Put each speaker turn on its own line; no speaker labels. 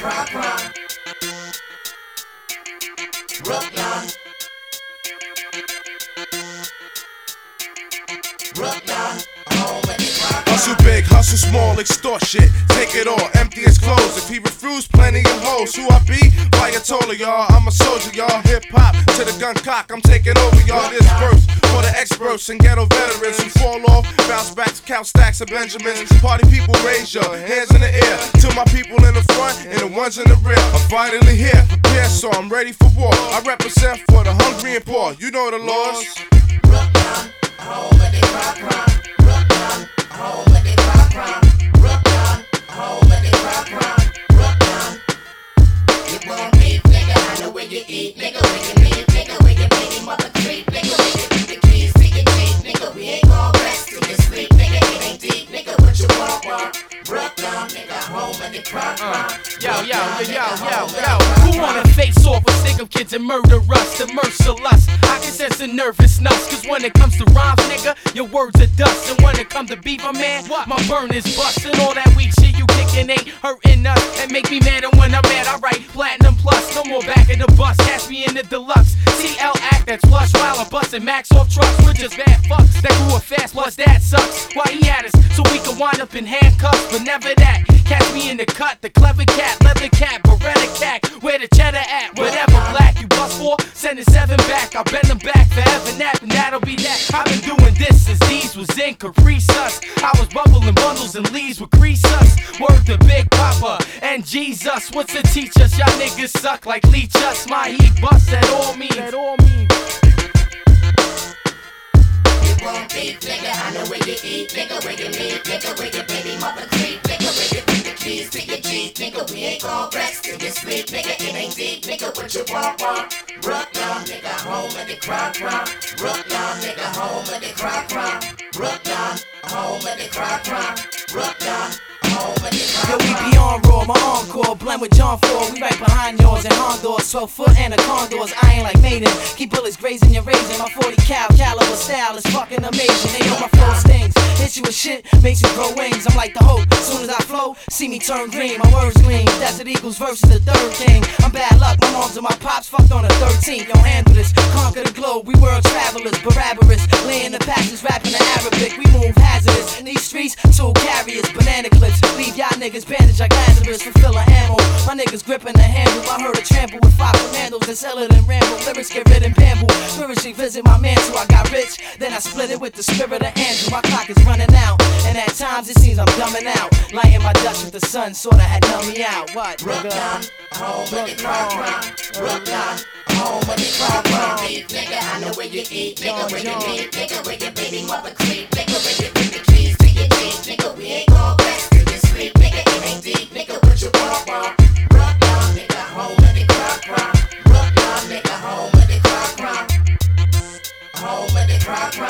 Brooklyn. Brooklyn. Brooklyn.
Hustle big, hustle small, extort shit. Take it all, empty his clothes. If he refuse, plenty of hoes. Who I be? Ayatollah, y'all. I'm a soldier, y'all. Hip hop to the gun cock. I'm taking over, y'all. This verse for the experts and ghetto veterans who fall off, bounce back to count stacks of Benjamins. Party people, raise your hands in the air. To my people in the front and the ones in the rear. I'm finally here, prepared, so I'm ready for war. I represent for the hungry and poor. You know the laws.
Brooklyn, home of the crime. Brooklyn, home of the crime. Brooklyn, home of the crime. Brooklyn, you won't beef, nigga. I know where you eat, nigga. Where you live, nigga. Where your baby mother creep, nigga. Where you put the keys to your Jeep, nigga. We ain't gon' rest till you sleep, nigga. It ain't deep, nigga. What you want? Brooklyn, nigga, home of the crime.
Yo. Who wanna face off with sick of kids and murder us, the merciless? I can sense the nervousness, cause when it comes to rhymes, nigga, your words are dust. And when it comes to beef, man, my burn is bustin'. All that weak shit you kickin' ain't hurtin' us. And make me mad, and when I'm mad, I write platinum plus. No more back in the bus, catch me in the deluxe. TL act that's flush while I'm bustin' max off trucks. We're just bad fucks that grew up fast, plus that sucks. Why he had us, so we could wind up in handcuffs, but never that. Catch me in the cut, the clever cat, leather cat, Beretta cat, where the cheddar at, whatever black you bust for, send it 7 back, I'll bend them back forever nap, and that'll be that. I've been doing this since these was in Caprice Us. I was bubbling bundles and leaves with grease us. Word to Big Papa and Jesus, what's to teach us? Y'all niggas suck like leech us. My heat bust at all means.
You won't beef, nigga. I know where you eat, nigga. Where you live, nigga. Where your baby mother creep, nigga. Where you put the keys to your Jeep, nigga. We ain't gon' rest till you sleep, nigga. It ain't deep, nigga. What you want? Brooklyn, nigga, home of the crime. Brooklyn, nigga, home of the crime. Brooklyn, home of the crime. Brooklyn, home of the crime.
Yo, we be on raw, my encore, blend with John Ford. We right behind yours and Honduras, 12 foot and the condors. I ain't like Maiden, keep bullets grazing your raisin. My 40 cal caliber style is fucking amazing. They know my flow stings, hit you with shit, makes you grow wings. I'm like the hope, soon as I flow, see me turn green. My words gleam, Desert Eagles versus the third king. I'm bad luck, my moms and my pops fucked on the 13th. Yo, handle this, conquer the globe, we world travelers, Barabbas, laying the passes, rapping the Arabic. We move hazardous in these streets, tool carriers, banana clips. Leave y'all niggas bandaged like Lazarus, fulfill ammo. My niggas gripping the handle. I heard a trample with 5 commandos and sell it in ramble. Lyrics get rid and pamble. Spiritually visit my man, so I got rich. Then I split it with the spirit of Andrew. My clock is running out, and at times it seems I'm dumbing out. Lighting my Dutch with the sun, sorta had numb me out. What?
Brooklyn, home of the crime. Brooklyn, home of the crime. Beef, nigga, I know where you eat, nigga. Where you live, nigga. Where your baby mother creep, nigga. Where you put the keys to your Jeep, nigga. We ain't gon' rest till you sleep, nigga. It ain't deep, nigga. What you want? Brooklyn, nigga, home of the crime. Brooklyn, nigga, home of the crime. Home of the crime.